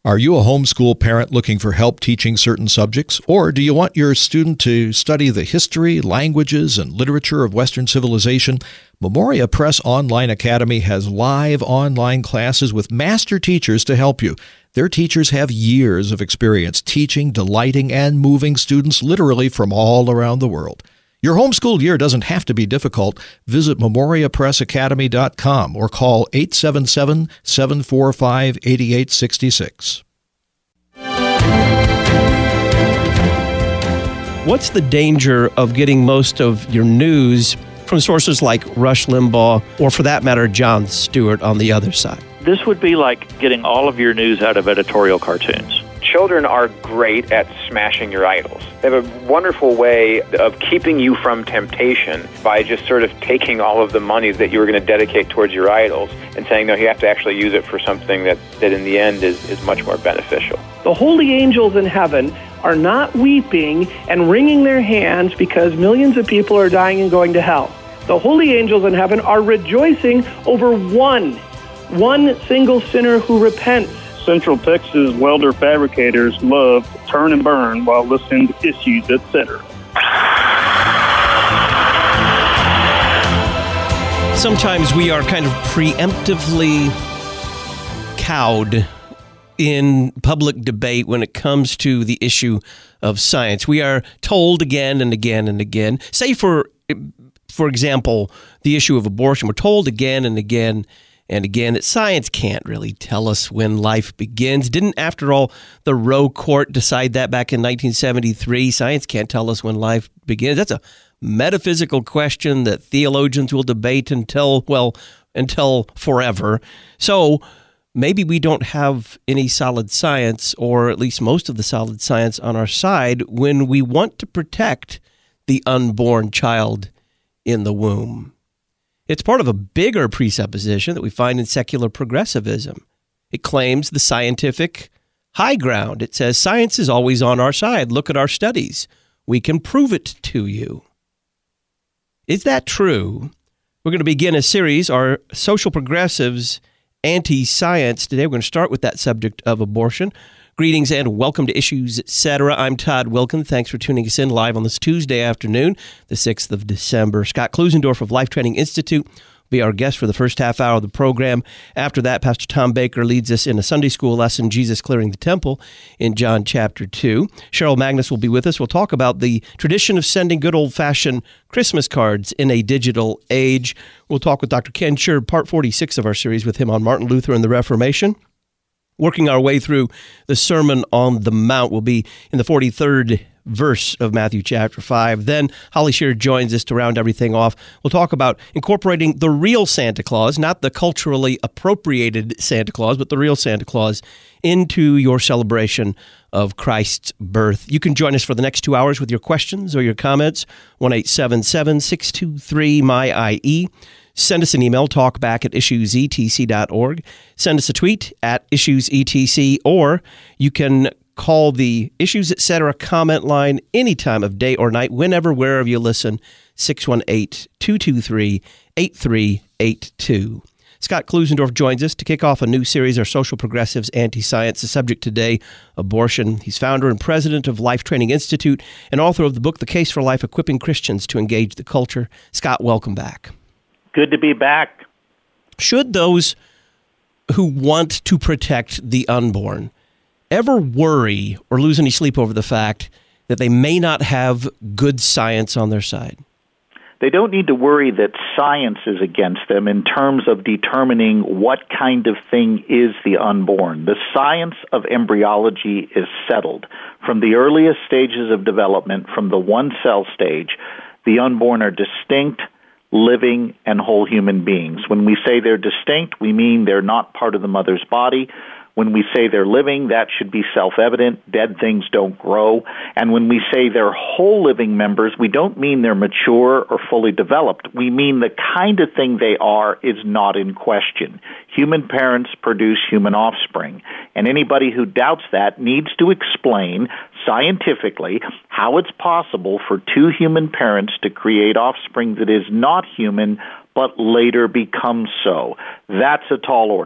Are you a homeschool parent looking for help teaching certain subjects? Or do you want your student to study the history, languages, and literature of Western civilization? Memoria Press Online Academy has live online classes with master teachers to help you. Their teachers have years of experience teaching, delighting, and moving students literally from all around the world. Your homeschool year doesn't have to be difficult. Visit memoriapressacademy.com or call 877-745-8866. What's the danger of getting most of your news from sources like Rush Limbaugh or, for that matter, Jon Stewart on the other side? This would be like getting all of your news out of editorial cartoons. Children are great at smashing your idols. They have a wonderful way of keeping you from temptation by just sort of taking all of the money that you were going to dedicate towards your idols and saying, no, you have to actually use it for something that in the end is much more beneficial. The holy angels in heaven are not weeping and wringing their hands because millions of people are dying and going to hell. The holy angels in heaven are rejoicing over one single sinner who repents. Central Texas welder fabricators love to turn and burn while listening to Issues, etc. Sometimes we are kind of preemptively cowed in public debate when it comes to the issue of science. We are told again and again and again, say for example, the issue of abortion, we're told again and again and again that science can't really tell us when life begins. Didn't, after all, the Roe Court decide that back in 1973? Science can't tell us when life begins. That's a metaphysical question that theologians will debate until forever. So maybe we don't have any solid science, or at least most of the solid science on our side, when we want to protect the unborn child in the womb. It's part of a bigger presupposition that we find in secular progressivism. It claims the scientific high ground. It says science is always on our side. Look at our studies. We can prove it to you. Is that true? We're going to begin a series, our Social Progressives Anti-Science. Today we're going to start with that subject of abortion. Greetings and welcome to Issues, Etc. I'm Todd Wilken. Thanks for tuning us in live on this Tuesday afternoon, the 6th of December. Scott Klusendorf of Life Training Institute will be our guest for the first half hour of the program. After that, Pastor Tom Baker leads us in a Sunday school lesson, Jesus Clearing the Temple, in John chapter 2. Cheryl Magnus will be with us. We'll talk about the tradition of sending good old-fashioned Christmas cards in a digital age. We'll talk with Dr. Ken Scherb, part 46 of our series with him on Martin Luther and the Reformation. Working our way through the Sermon on the Mount, will be in the 43rd verse of Matthew chapter 5. Then Holly Shear joins us to round everything off. We'll talk about incorporating the real Santa Claus, not the culturally appropriated Santa Claus, but the real Santa Claus, into your celebration of Christ's birth. You can join us for the next 2 hours with your questions or your comments. 1-877-623-MY-IE. Send us an email, talkback@issuesetc.org. Send us a tweet @issuesetc, or you can call the Issues Etc. comment line any time of day or night, whenever, wherever you listen, 618-223-8382. Scott Klusendorf joins us to kick off a new series, our Social Progressives Anti-Science. The subject today, abortion. He's founder and president of Life Training Institute and author of the book, The Case for Life, Equipping Christians to Engage the Culture. Scott, welcome back. Good to be back. Should those who want to protect the unborn ever worry or lose any sleep over the fact that they may not have good science on their side? They don't need to worry that science is against them in terms of determining what kind of thing is the unborn. The science of embryology is settled. From the earliest stages of development, from the one-cell stage, the unborn are distinct, living, and whole human beings. When we say they're distinct, we mean they're not part of the mother's body. When we say they're living, that should be self-evident. Dead things don't grow. And when we say they're whole living members, we don't mean they're mature or fully developed. We mean the kind of thing they are is not in question. Human parents produce human offspring. And anybody who doubts that needs to explain scientifically how it's possible for two human parents to create offspring that is not human but later becomes so. That's a tall order.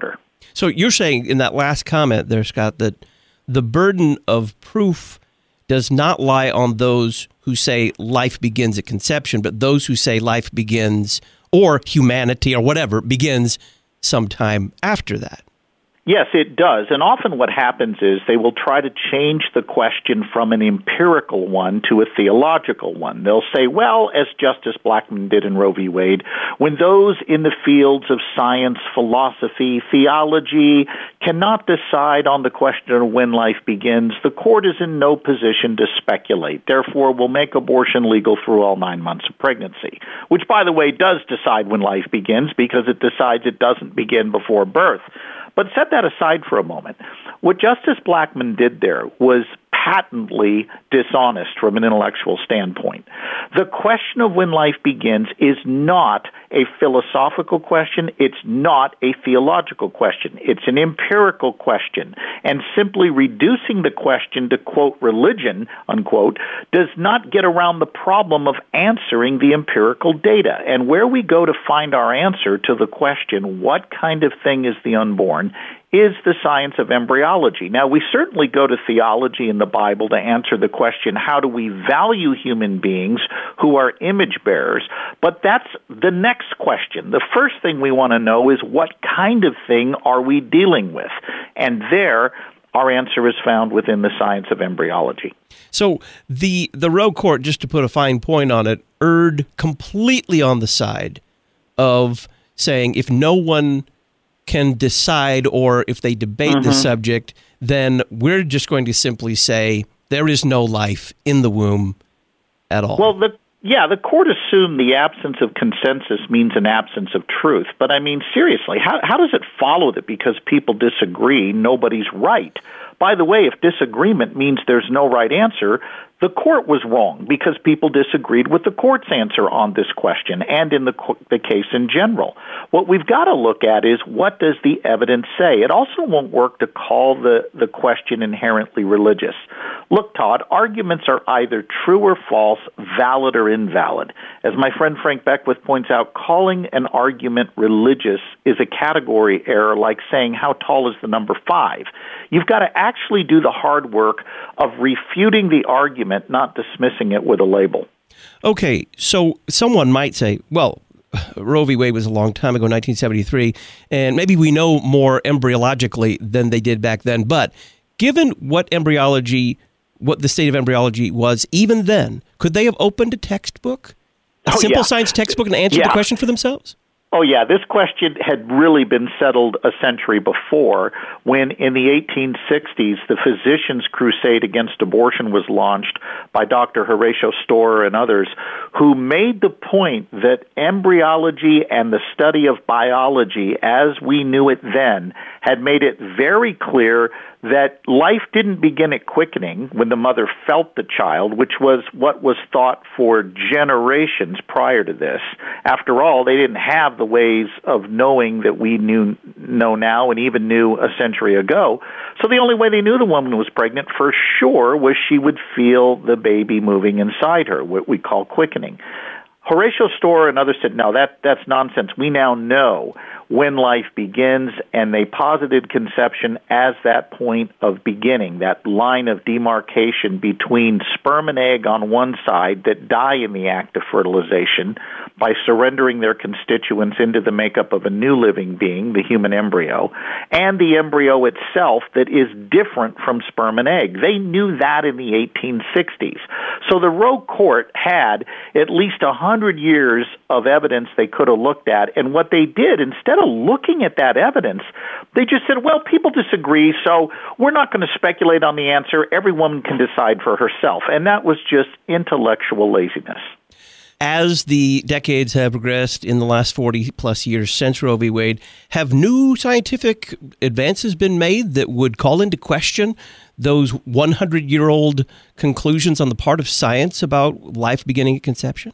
So you're saying in that last comment there, Scott, that the burden of proof does not lie on those who say life begins at conception, but those who say life begins, or humanity or whatever, begins sometime after that. Yes, it does. And often what happens is they will try to change the question from an empirical one to a theological one. They'll say, well, as Justice Blackmun did in Roe v. Wade, when those in the fields of science, philosophy, theology cannot decide on the question of when life begins, the court is in no position to speculate. Therefore, we'll make abortion legal through all 9 months of pregnancy, which, by the way, does decide when life begins because it decides it doesn't begin before birth. But set that aside for a moment. What Justice Blackmun did there was patently dishonest from an intellectual standpoint. The question of when life begins is not a philosophical question. It's not a theological question. It's an empirical question. And simply reducing the question to, quote, religion, unquote, does not get around the problem of answering the empirical data. And where we go to find our answer to the question, what kind of thing is the unborn, is the science of embryology. Now, we certainly go to theology in the Bible to answer the question, how do we value human beings who are image bearers? But that's the next question. The first thing we want to know is what kind of thing are we dealing with? And there, our answer is found within the science of embryology. So the Roe court, just to put a fine point on it, erred completely on the side of saying if no one can decide, or if they debate the subject, then we're just going to simply say there is no life in the womb at all. Well, the court assumed the absence of consensus means an absence of truth. But I mean, seriously, how does it follow that because people disagree, nobody's right? By the way, if disagreement means there's no right answer, the court was wrong because people disagreed with the court's answer on this question and in the case in general. What we've got to look at is what does the evidence say? It also won't work to call the question inherently religious. Look, Todd, arguments are either true or false, valid or invalid. As my friend Frank Beckwith points out, calling an argument religious is a category error like saying how tall is the number 5. You've got to actually do the hard work of refuting the argument, not dismissing it with a label. Okay, so someone might say, well, Roe v. Wade was a long time ago, 1973, and maybe we know more embryologically than they did back then. But given what the state of embryology was even then, could they have opened a textbook, simple science textbook, and answered the question for themselves? Oh, yeah. This question had really been settled a century before when in the 1860s, the physicians' crusade against abortion was launched by Dr. Horatio Storer and others who made the point that embryology and the study of biology as we knew it then had made it very clear that life didn't begin at quickening when the mother felt the child, which was what was thought for generations prior to this. After all, they didn't have the ways of knowing that we know now and even knew a century ago. So the only way they knew the woman was pregnant for sure was she would feel the baby moving inside her, what we call quickening. Horatio Storer and others said, no, that's nonsense. We now know when life begins, and they posited conception as that point of beginning, that line of demarcation between sperm and egg on one side that die in the act of fertilization by surrendering their constituents into the makeup of a new living being, the human embryo, and the embryo itself that is different from sperm and egg. They knew that in the 1860s. So the Roe court had at least 100 years of evidence they could have looked at, and what they did, instead of looking at that evidence, they just said, well, people disagree, so we're not going to speculate on the answer. Every woman can decide for herself. And that was just intellectual laziness. As the decades have progressed in the last 40-plus years since Roe v. Wade, have new scientific advances been made that would call into question those 100-year-old conclusions on the part of science about life beginning at conception?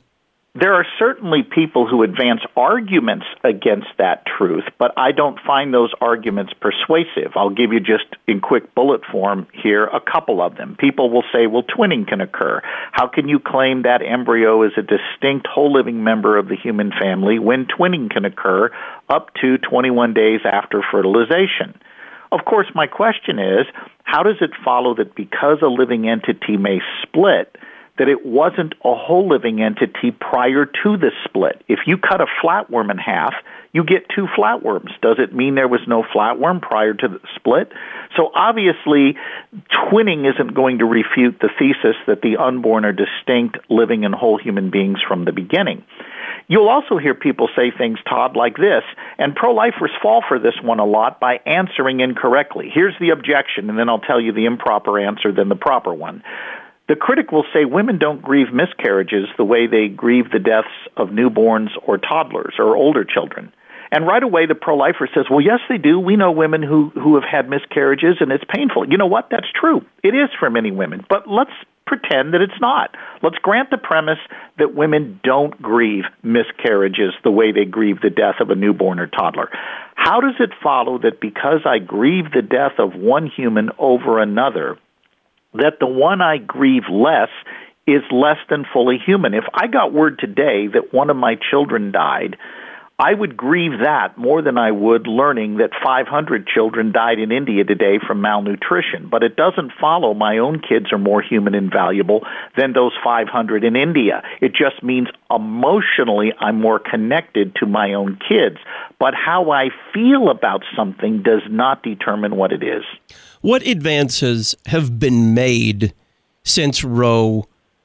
There are certainly people who advance arguments against that truth, but I don't find those arguments persuasive. I'll give you just in quick bullet form here a couple of them. People will say, well, twinning can occur. How can you claim that embryo is a distinct whole living member of the human family when twinning can occur up to 21 days after fertilization? Of course, my question is, how does it follow that because a living entity may split, that it wasn't a whole living entity prior to the split? If you cut a flatworm in half, you get two flatworms. Does it mean there was no flatworm prior to the split? So obviously, twinning isn't going to refute the thesis that the unborn are distinct, living, and whole human beings from the beginning. You'll also hear people say things, Todd, like this, and pro-lifers fall for this one a lot by answering incorrectly. Here's the objection, and then I'll tell you the improper answer, then the proper one. The critic will say women don't grieve miscarriages the way they grieve the deaths of newborns or toddlers or older children. And right away, the pro-lifer says, well, yes, they do. We know women who have had miscarriages, and it's painful. You know what? That's true. It is for many women. But let's pretend that it's not. Let's grant the premise that women don't grieve miscarriages the way they grieve the death of a newborn or toddler. How does it follow that because I grieve the death of one human over another, that the one I grieve less is less than fully human? If I got word today that one of my children died, I would grieve that more than I would learning that 500 children died in India today from malnutrition. But it doesn't follow my own kids are more human and valuable than those 500 in India. It just means emotionally I'm more connected to my own kids. But how I feel about something does not determine what it is. What advances have been made since Roe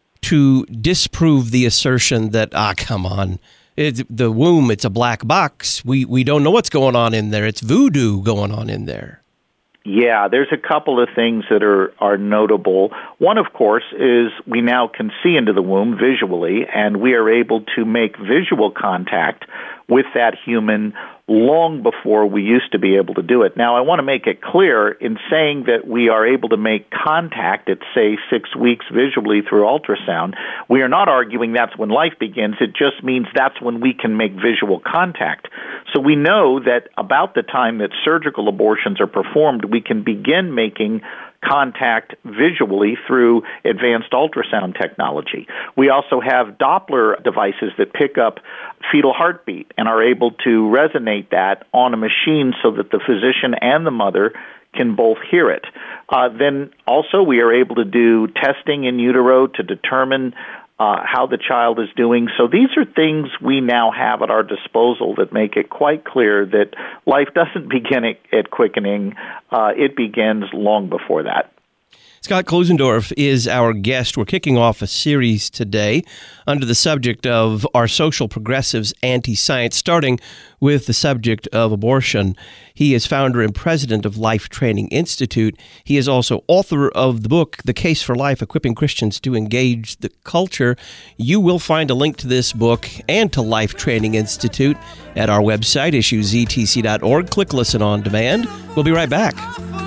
to disprove the assertion that, come on, the womb, it's a black box. We don't know what's going on in there. It's voodoo going on in there. Yeah, there's a couple of things that are notable. One, of course, is we now can see into the womb visually, and we are able to make visual contact with that human long before we used to be able to do it. Now, I want to make it clear in saying that we are able to make contact at, say, 6 weeks visually through ultrasound. We are not arguing that's when life begins. It just means that's when we can make visual contact. So we know that about the time that surgical abortions are performed, we can begin making contact visually through advanced ultrasound technology. We also have Doppler devices that pick up fetal heartbeat and are able to resonate that on a machine so that the physician and the mother can both hear it. Then also we are able to do testing in utero to determine how the child is doing. So these are things we now have at our disposal that make it quite clear that life doesn't begin at quickening. It begins long before that. Scott Klusendorf is our guest. We're kicking off a series today under the subject of Are Social Progressives Anti-Science, starting with the subject of abortion. He is founder and president of Life Training Institute. He is also author of the book, The Case for Life, Equipping Christians to Engage the Culture. You will find a link to this book and to Life Training Institute at our website, issuesetc.org. Click Listen on Demand. We'll be right back.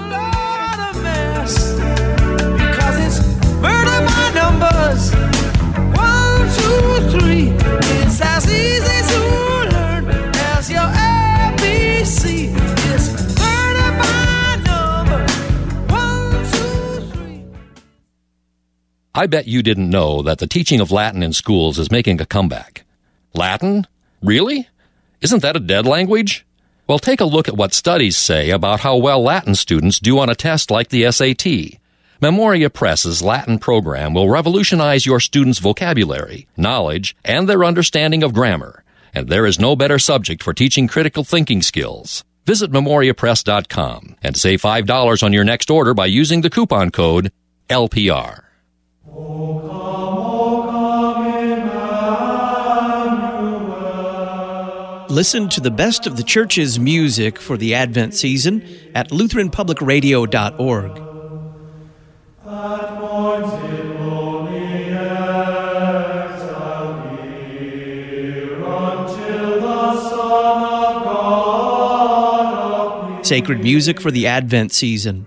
Numbers 1, 2, 3. It's as easy to learn as your ABC. It's murder by number 1, 2, 3. I bet you didn't know that the teaching of Latin in schools is making a comeback. Latin? Really? Isn't that a dead language? Well, take a look at what studies say about how well Latin students do on a test like the SAT. Memoria Press's Latin program will revolutionize your students' vocabulary, knowledge, and their understanding of grammar. And there is no better subject for teaching critical thinking skills. Visit memoriapress.com and save $5 on your next order by using the coupon code LPR. Listen to the best of the church's music for the Advent season at LutheranPublicRadio.org. Sacred music for the Advent season.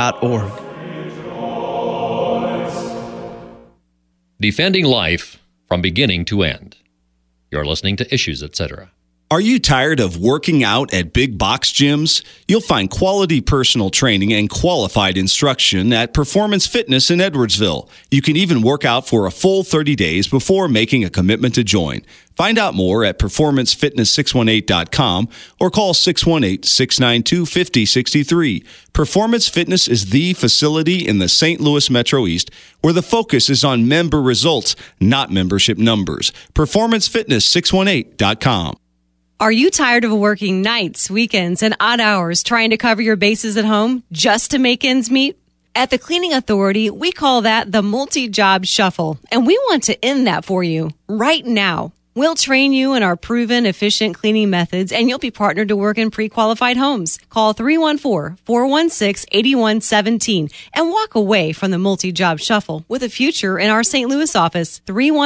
LutheranPublicRadio.org. Defending life from beginning to end. You're listening to Issues, Etc. Are you tired of working out at big box gyms? You'll find quality personal training and qualified instruction at Performance Fitness in Edwardsville. You can even work out for a full 30 days before making a commitment to join. Find out more at performancefitness618.com or call 618-692-5063. Performance Fitness is the facility in the St. Louis Metro East where the focus is on member results, not membership numbers. Performancefitness618.com. Are you tired of working nights, weekends, and odd hours trying to cover your bases at home just to make ends meet? At the Cleaning Authority, we call that the multi-job shuffle, and we want to end that for you right now. We'll train you in our proven, efficient cleaning methods, and you'll be partnered to work in pre-qualified homes. Call 314-416-8117 and walk away from the multi-job shuffle with a future in our St. Louis office,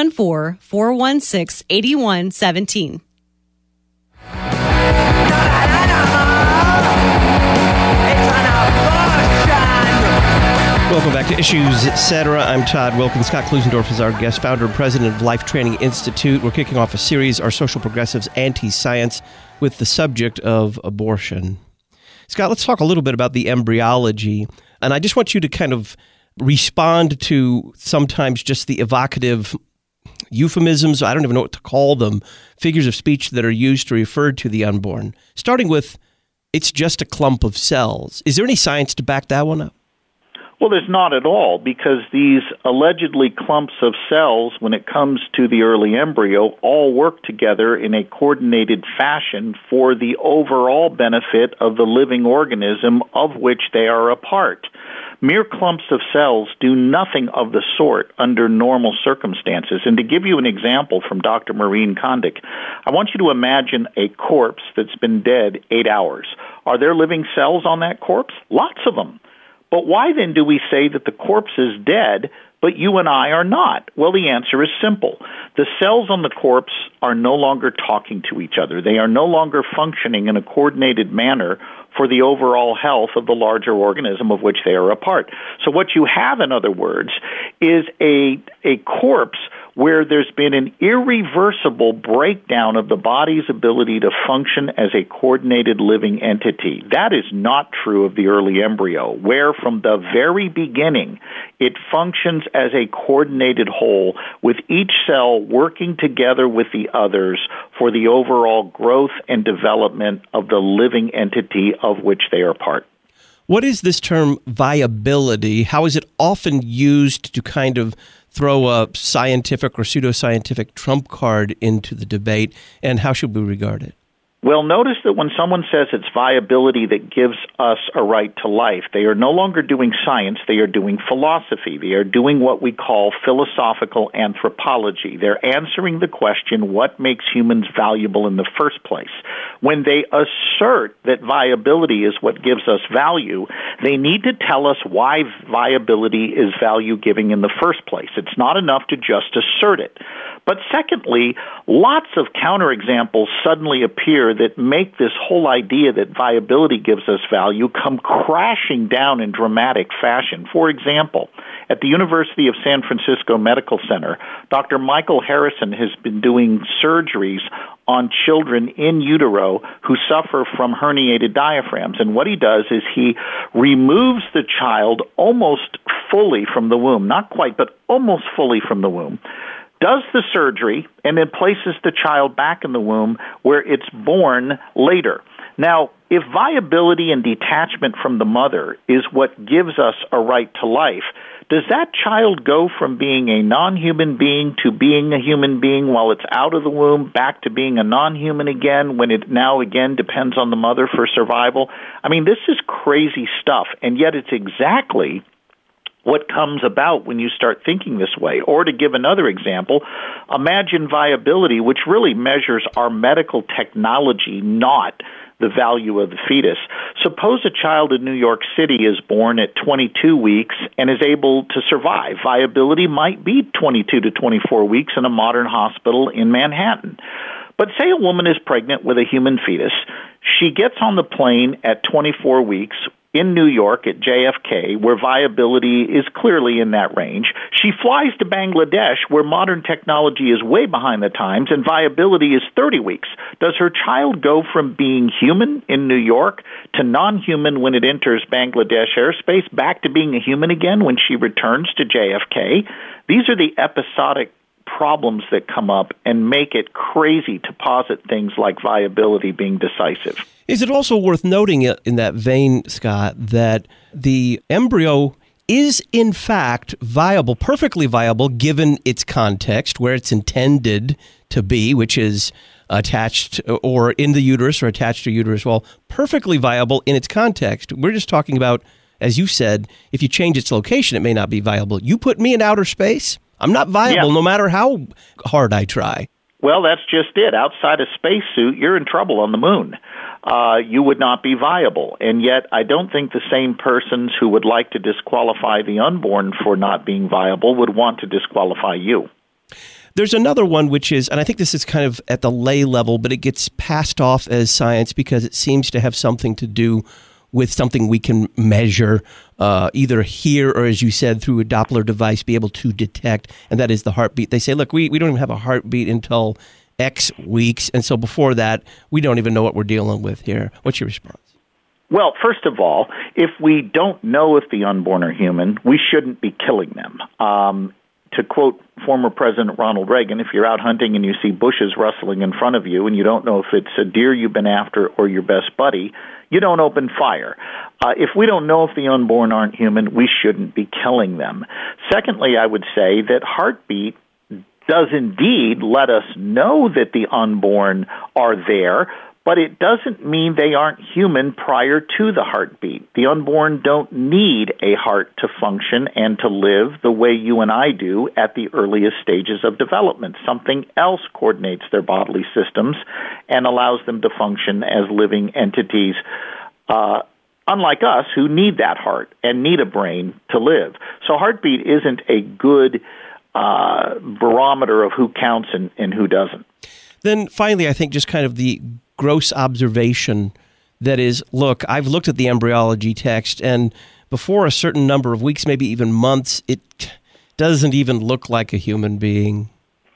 314-416-8117. Welcome back to Issues, Etc. I'm Todd Wilkins. Scott Klusendorf is our guest, founder and president of Life Training Institute. We're kicking off a series, Are Social Progressives Anti-Science, with the subject of abortion. Scott, let's talk a little bit about the embryology. And I just want you to kind of respond to sometimes just the evocative euphemisms, I don't even know what to call them, figures of speech that are used to refer to the unborn. Starting with, it's just a clump of cells. Is there any science to back that one up? Well, there's not at all, because these allegedly clumps of cells, when it comes to the early embryo, all work together in a coordinated fashion for the overall benefit of the living organism of which they are a part. Mere clumps of cells do nothing of the sort under normal circumstances. And to give you an example from Dr. Maureen Kondik, I want you to imagine a corpse that's been dead 8 hours. Are there living cells on that corpse? Lots of them. But why then do we say that the corpse is dead, but you and I are not? Well, the answer is simple. The cells on the corpse are no longer talking to each other. They are no longer functioning in a coordinated manner for the overall health of the larger organism of which they are a part. So what you have, in other words, is a corpse where there's been an irreversible breakdown of the body's ability to function as a coordinated living entity. That is not true of the early embryo, where from the very beginning it functions as a coordinated whole, with each cell working together with the others for the overall growth and development of the living entity of which they are part. What is this term viability? How is it often used to kind of throw a scientific or pseudoscientific trump card into the debate, and how should we regard it? Well, notice that when someone says it's viability that gives us a right to life, they are no longer doing science, they are doing philosophy. They are doing what we call philosophical anthropology. They're answering the question, what makes humans valuable in the first place? When they assert that viability is what gives us value, they need to tell us why viability is value-giving in the first place. It's not enough to just assert it. But secondly, lots of counterexamples suddenly appear that make this whole idea that viability gives us value come crashing down in dramatic fashion. For example, at the University of San Francisco Medical Center, Dr. Michael Harrison has been doing surgeries on children in utero who suffer from herniated diaphragms. And what he does is he removes the child almost fully from the womb, not quite, but almost fully from the womb, does the surgery, and then places the child back in the womb where it's born later. Now, if viability and detachment from the mother is what gives us a right to life, does that child go from being a non-human being to being a human being while it's out of the womb, back to being a non-human again, when it now again depends on the mother for survival? I mean, this is crazy stuff, and yet it's exactly what comes about when you start thinking this way. Or to give another example, imagine viability, which really measures our medical technology, not the value of the fetus. Suppose a child in New York City is born at 22 weeks and is able to survive. Viability might be 22 to 24 weeks in a modern hospital in Manhattan. But say a woman is pregnant with a human fetus. She gets on the plane at 24 weeks. in New York at JFK, where viability is clearly in that range. She flies to Bangladesh, where modern technology is way behind the times, and viability is 30 weeks. Does her child go from being human in New York to non-human when it enters Bangladesh airspace, back to being a human again when she returns to JFK? These are the episodic problems that come up and make it crazy to posit things like viability being decisive. Is it also worth noting in that vein, Scott, that the embryo is in fact viable, perfectly viable, given its context, where it's intended to be, which is attached or in the uterus or attached to uterus? Well, perfectly viable in its context. We're just talking about, as you said, if you change its location, it may not be viable. You put me in outer space, I'm not viable no matter how hard I try. Well, that's just it. Outside a spacesuit, you're in trouble on the moon. You would not be viable. And yet, I don't think the same persons who would like to disqualify the unborn for not being viable would want to disqualify you. There's another one, which is, and I think this is kind of at the lay level, but it gets passed off as science because it seems to have something to do with something we can measure, either here or, as you said, through a Doppler device, be able to detect, and that is the heartbeat. They say, look, we don't even have a heartbeat until X weeks, and so before that, we don't even know what we're dealing with here. What's your response? Well, first of all, if we don't know if the unborn are human, we shouldn't be killing them. To quote former President Ronald Reagan, if you're out hunting and you see bushes rustling in front of you and you don't know if it's a deer you've been after or your best buddy, you don't open fire. If we don't know if the unborn aren't human, we shouldn't be killing them. Secondly, I would say that heartbeat does indeed let us know that the unborn are there, but it doesn't mean they aren't human prior to the heartbeat. The unborn don't need a heart to function and to live the way you and I do at the earliest stages of development. Something else coordinates their bodily systems and allows them to function as living entities, unlike us, who need that heart and need a brain to live. So heartbeat isn't a good barometer of who counts and who doesn't. Then finally, I think just kind of the gross observation that is, look, I've looked at the embryology text, and before a certain number of weeks, maybe even months, it doesn't even look like a human being.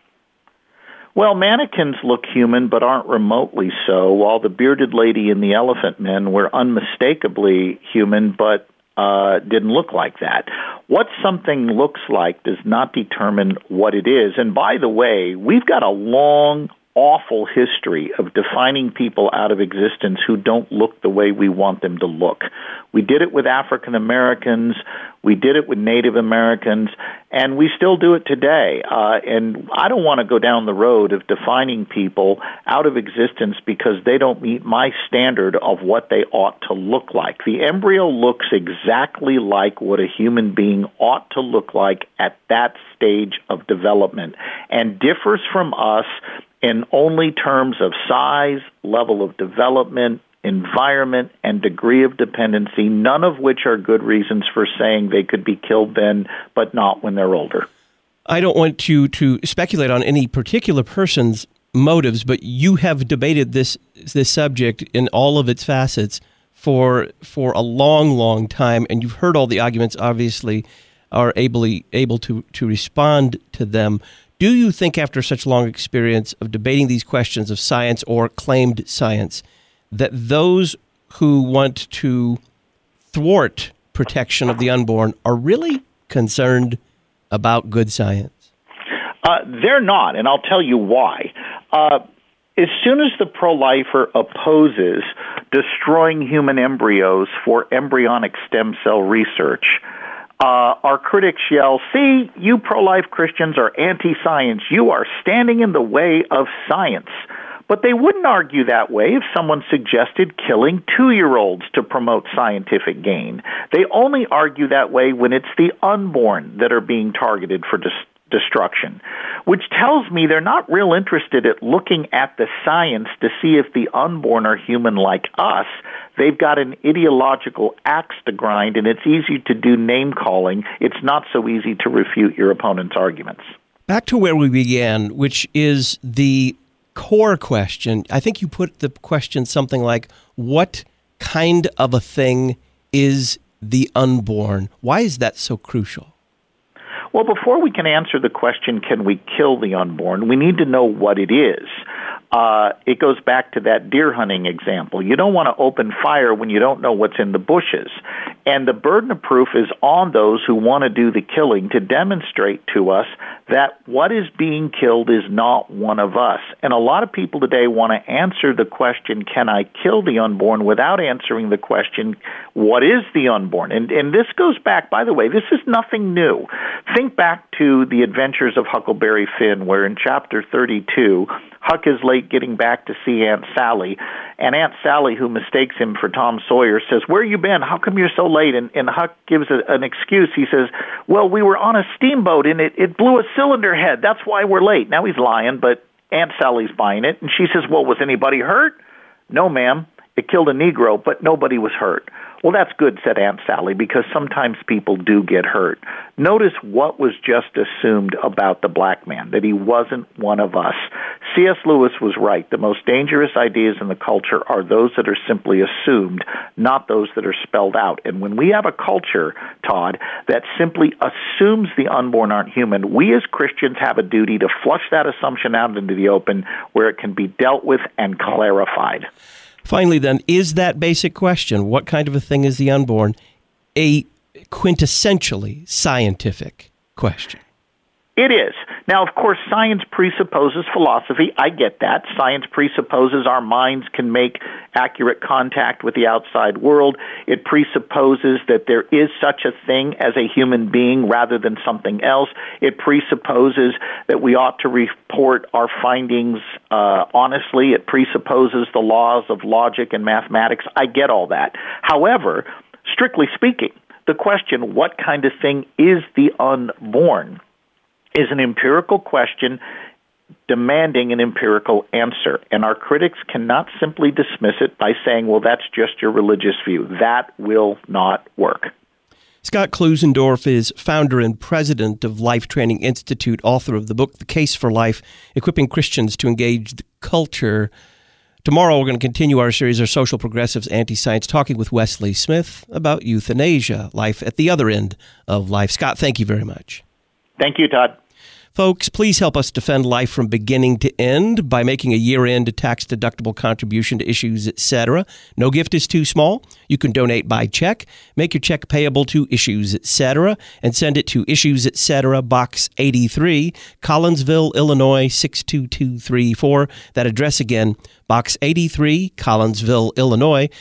Well, mannequins look human but aren't remotely so, while the bearded lady and the elephant men were unmistakably human but didn't look like that. What something looks like does not determine what it is. And by the way, we've got a long, awful history of defining people out of existence who don't look the way we want them to look. We did it with African Americans, we did it with Native Americans, and we still do it today. And I don't want to go down the road of defining people out of existence because they don't meet my standard of what they ought to look like. The embryo looks exactly like what a human being ought to look like at that stage of development and differs from us in only terms of size, level of development, environment, and degree of dependency, none of which are good reasons for saying they could be killed then, but not when they're older. I don't want to speculate on any particular person's motives, but you have debated this subject in all of its facets for a long, long time, and you've heard all the arguments, obviously, are able to respond to them. Do you think after such long experience of debating these questions of science or claimed science, that those who want to thwart protection of the unborn are really concerned about good science? They're not, and I'll tell you why. As soon as the pro-lifer opposes destroying human embryos for embryonic stem cell research, our critics yell, "See, you pro-life Christians are anti-science. You are standing in the way of science." But they wouldn't argue that way if someone suggested killing 2-year-olds to promote scientific gain. They only argue that way when it's the unborn that are being targeted for destruction, which tells me they're not real interested at looking at the science to see if the unborn are human like us. They've got an ideological axe to grind, and it's easy to do name-calling. It's not so easy to refute your opponent's arguments. Back to where we began, which is the core question. I think you put the question something like, what kind of a thing is the unborn? Why is that so crucial? Well, before we can answer the question, can we kill the unborn, we need to know what it is. It goes back to that deer hunting example. You don't want to open fire when you don't know what's in the bushes. And the burden of proof is on those who want to do the killing to demonstrate to us that what is being killed is not one of us. And a lot of people today want to answer the question, can I kill the unborn, without answering the question, what is the unborn? And this goes back, by the way, this is nothing new. Think back to the adventures of Huckleberry Finn, where in chapter 32, Huck is late getting back to see Aunt Sally, and Aunt Sally, who mistakes him for Tom Sawyer, says, where you been? How come you're so late? And Huck gives an excuse. He says, well, we were on a steamboat, and it blew a cylinder head. That's why we're late. Now he's lying, but Aunt Sally's buying it, and she says, well, was anybody hurt? No, ma'am. It killed a Negro, but nobody was hurt. Well, that's good, said Aunt Sally, because sometimes people do get hurt. Notice what was just assumed about the black man, that he wasn't one of us. C.S. Lewis was right. The most dangerous ideas in the culture are those that are simply assumed, not those that are spelled out. And when we have a culture, Todd, that simply assumes the unborn aren't human, we as Christians have a duty to flush that assumption out into the open where it can be dealt with and clarified. Finally, then, is that basic question, what kind of a thing is the unborn, a quintessentially scientific question? It is. Now, of course, science presupposes philosophy. I get that. Science presupposes our minds can make accurate contact with the outside world. It presupposes that there is such a thing as a human being rather than something else. It presupposes that we ought to report our findings honestly. It presupposes the laws of logic and mathematics. I get all that. However, strictly speaking, the question, what kind of thing is the unborn, is an empirical question demanding an empirical answer. And our critics cannot simply dismiss it by saying, well, that's just your religious view. That will not work. Scott Klusendorf is founder and president of Life Training Institute, author of the book, The Case for Life, Equipping Christians to Engage the Culture. Tomorrow, we're going to continue our series, our Social Progressives Anti-Science, talking with Wesley Smith about euthanasia, life at the other end of life. Scott, thank you very much. Thank you, Todd. Folks, please help us defend life from beginning to end by making a year-end tax-deductible contribution to Issues, etc. No gift is too small. You can donate by check. Make your check payable to Issues, etc. and send it to Issues, etc., Box 83, Collinsville, Illinois, 62234. That address again, Box 83, Collinsville, Illinois,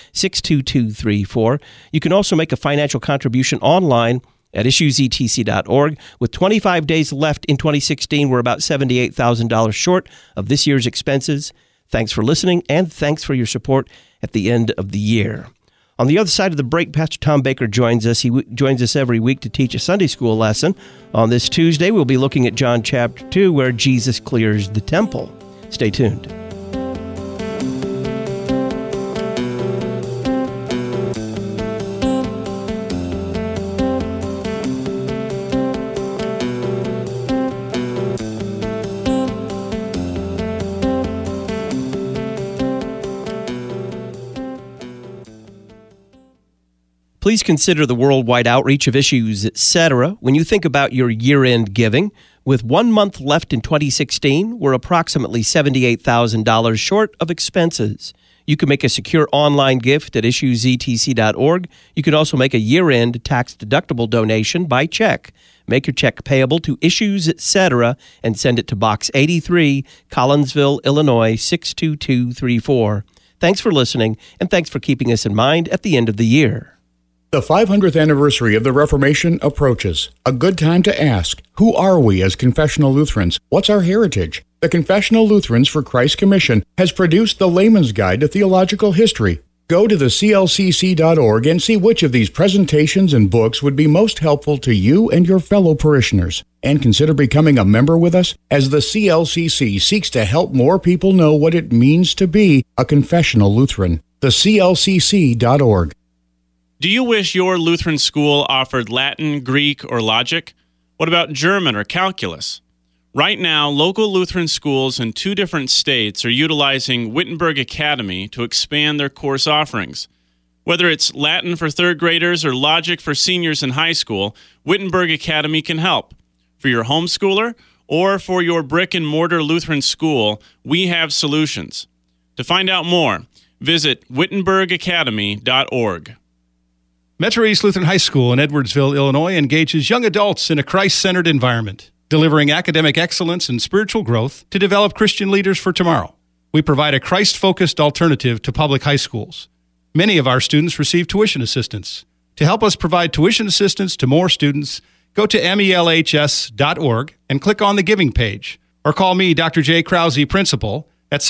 62234. You can also make a financial contribution online at issuesetc.org. With 25 days left in 2016, we're about $78,000 short of this year's expenses. Thanks for listening, and thanks for your support at the end of the year. On the other side of the break, Pastor Tom Baker joins us. He joins us every week to teach a Sunday school lesson. On this Tuesday, we'll be looking at John chapter 2, where Jesus clears the temple. Stay tuned. Please consider the worldwide outreach of Issues, etc. when you think about your year-end giving. With 1 month left in 2016, we're approximately $78,000 short of expenses. You can make a secure online gift at issuesetc.org. You can also make a year-end tax-deductible donation by check. Make your check payable to Issues, etc., and send it to Box 83, Collinsville, Illinois, 62234. Thanks for listening, and thanks for keeping us in mind at the end of the year. The 500th anniversary of the Reformation approaches. A good time to ask, who are we as confessional Lutherans? What's our heritage? The Confessional Lutherans for Christ's Commission has produced the Layman's Guide to Theological History. Go to the clcc.org and see which of these presentations and books would be most helpful to you and your fellow parishioners. And consider becoming a member with us as the CLCC seeks to help more people know what it means to be a confessional Lutheran. The clcc.org. Do you wish your Lutheran school offered Latin, Greek, or logic? What about German or calculus? Right now, local Lutheran schools in 2 different states are utilizing Wittenberg Academy to expand their course offerings. Whether it's Latin for third graders or logic for seniors in high school, Wittenberg Academy can help. For your homeschooler or for your brick and mortar Lutheran school, we have solutions. To find out more, visit wittenbergacademy.org. Metro East Lutheran High School in Edwardsville, Illinois engages young adults in a Christ-centered environment, delivering academic excellence and spiritual growth to develop Christian leaders for tomorrow. We provide a Christ-focused alternative to public high schools. Many of our students receive tuition assistance. To help us provide tuition assistance to more students, go to melhs.org and click on the Giving page, or call me, Dr. J. Krause, Principal, at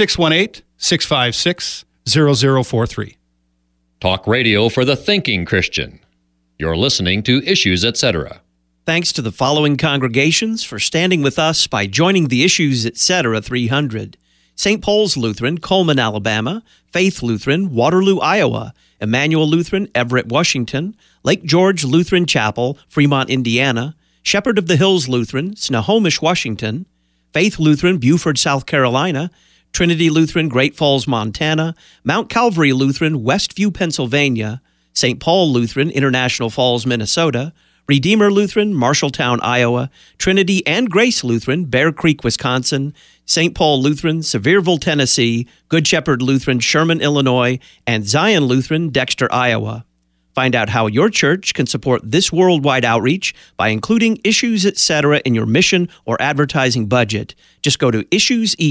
618-656-0043. Talk radio for the thinking Christian. You're listening to Issues, Etc. Thanks to the following congregations for standing with us by joining the Issues, Etc. 300. St. Paul's Lutheran, Coleman, Alabama; Faith Lutheran, Waterloo, Iowa; Emmanuel Lutheran, Everett, Washington; Lake George Lutheran Chapel, Fremont, Indiana; Shepherd of the Hills Lutheran, Snohomish, Washington; Faith Lutheran, Beaufort, South Carolina; Trinity Lutheran, Great Falls, Montana; Mount Calvary Lutheran, Westview, Pennsylvania; St. Paul Lutheran, International Falls, Minnesota; Redeemer Lutheran, Marshalltown, Iowa; Trinity and Grace Lutheran, Bear Creek, Wisconsin; St. Paul Lutheran, Sevierville, Tennessee; Good Shepherd Lutheran, Sherman, Illinois; and Zion Lutheran, Dexter, Iowa. Find out how your church can support this worldwide outreach by including Issues, Etc. in your mission or advertising budget. Just go to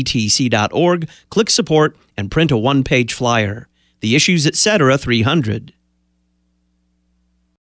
issuesetc.org, click Support, and print a one-page flyer. The Issues, Etc. 300.